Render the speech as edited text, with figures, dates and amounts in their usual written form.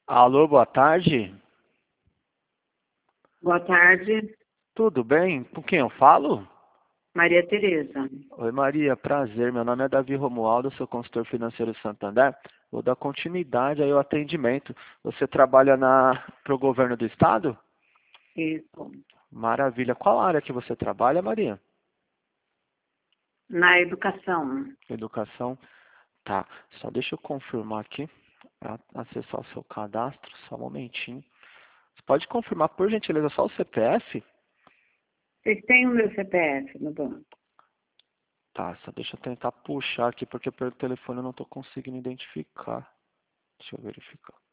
Alô, boa tarde. Boa tarde, Tudo bem? Com quem eu falo? Maria Tereza. Oi, Maria, prazer. Meu nome é Davi Romualdo, sou consultor financeiro Santander. Vou dar continuidade aí ao atendimento. Você trabalha pro governo do estado? Isso. Maravilha. Qual área que você trabalha, Maria? Na educação. Educação. Tá. Só deixa eu confirmar aqui para acessar o seu cadastro. Só um momentinho. Você pode confirmar, por gentileza, só o CPF? Vocês têm o meu CPF no banco? Tá, só deixa eu tentar puxar aqui, porque pelo telefone eu não estou conseguindo identificar. Deixa eu verificar.